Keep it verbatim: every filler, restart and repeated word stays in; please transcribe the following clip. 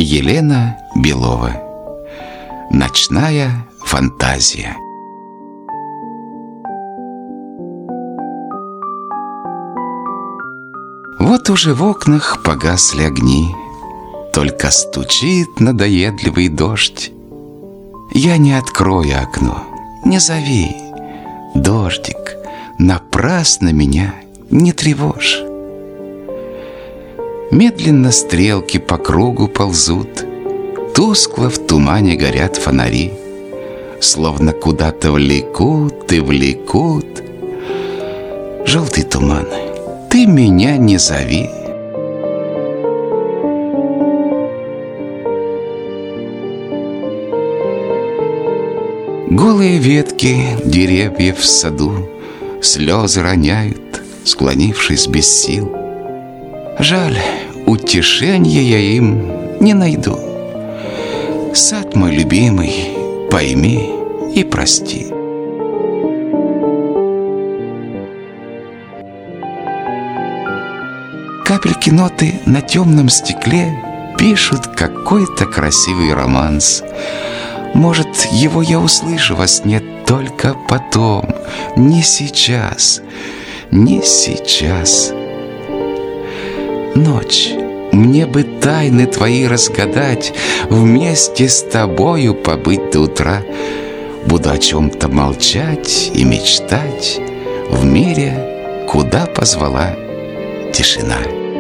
Елена Белова. Ночная фантазия. Вот уже в окнах погасли огни, только стучит надоедливый дождь. Я не открою окно, не зови, дождик, напрасно меня не тревожь. Медленно стрелки по кругу ползут, тускло в тумане горят фонари, словно куда-то влекут и влекут. Желтый туман, ты меня не зови. Голые ветки деревьев в саду слезы роняют, склонившись без сил. Жаль, утешения я им не найду. Сад мой любимый, пойми и прости. Капельки ноты на темном стекле пишут какой-то красивый романс. Может, его я услышу во сне только потом, не сейчас, не сейчас. Ночь, мне бы тайны твои разгадать, вместе с тобою побыть до утра. Буду о чем-то молчать и мечтать в мире, куда позвала тишина.